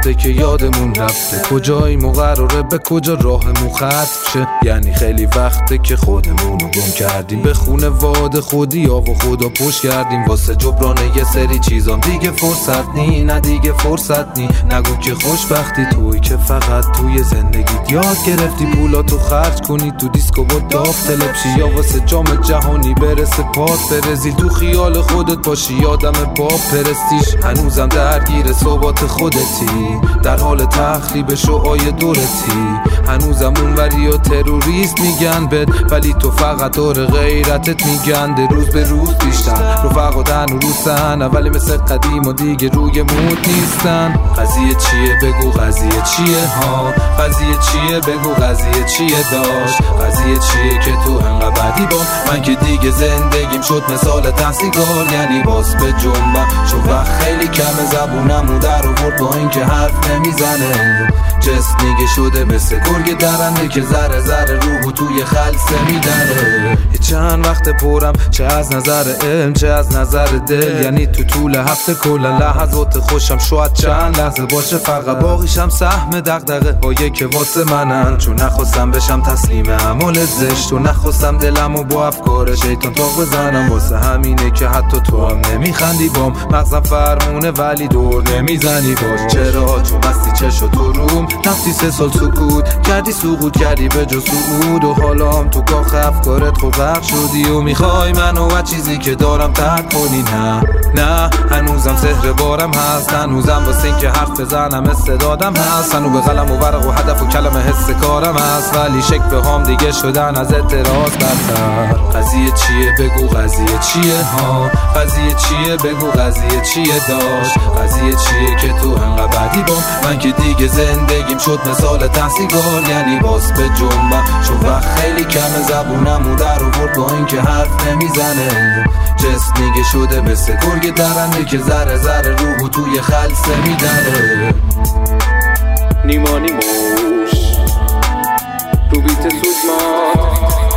وقته که یادمون رفته کجایی مقرره به کجا راهمون ختم شه. یعنی خیلی وقته که خودمون رو گم کردیم به خونه واد خودی ها و خدا پشت کردیم واسه جبران یه سری چیزام. دیگه فرصت نی، نه دیگه فرصت نی. نگو که خوشبختی توی که فقط توی زندگیت یاد گرفتی پولاتو خرج کنی تو دیسکو با داف تلپشی یا واسه جام جهانی برسه پات برزیل تو خیال خودت باشی یادم باب پرستیش. هنوزم درگیر ثبات خودتی در حال تخریب شعای دورتی. هنوزم اونوری و تروریست میگن بد ولی تو فقط دور غیرتت میگن. روز به روز بیشتر رفقا دن و روستن ولی مثل قدیم و دیگه روی مود نیستن. قضیه چیه بگو قضیه چیه ها، قضیه چیه بگو قضیه چیه داشت. قضیه چیه که تو انقدر بدی با من که دیگه زندگیم شد مثال تحصیلگار. یعنی باز به جنبم چون وقت خیلی کمه زبونمو در آورد با اینکه حرف نمیزنه. جسمیگه شده مثل گرگ درنده که ذره ذره روحو توی خلصه میدنه. چند وقت پرم چه از نظر علم چه از نظر دل. یعنی تو طول هفته کلا لحظات خوشم شاید چند لحظه باشه فقط باقیشم سهم دغدغه هایی که واسه منن. چون نخواستم بشم تسلیم اعمال زشت و نخواستم دلمو با افکار شیطان تاق بزنم. واسه همینه که حتی تو هم نمیخندی بام مغزم فرمونه ولی دور نمیزنی باش. چرا؟ چون بستی چشو تو روم رفتی 3 سال سکوت کردی سقوط کردی به جز سعود و حالا هم تو کاخ افکارت خب غرق شدی و میخوای منو و چیزی که دارم ترک کنی. نه هنوزم سحر بارم هست، هنوزم واسه این که حرف بزنم استعدادم هست. هنو به قلم و ورق و هدف و کلمه حس کارم هست ولی شک هم دیگه شدن از اعتراض بدتر. قضیه چیه بگو قضیه چیه ها، قضیه چیه بگو قضیه چیه داشت. قضیه چیه که تو انقدر بدی با من که دیگه زندگیم شد مثال تحصیلگار. یعنی باز به جنبم چون وقت خیلی کمه زبونمو در آورد با اینکه حرف نمیزنه. جسمیگه شده مثل گرگ درنده که ذره ذره روحو توی خلصه میدنه. نیما نیموش رو بیت سوزمات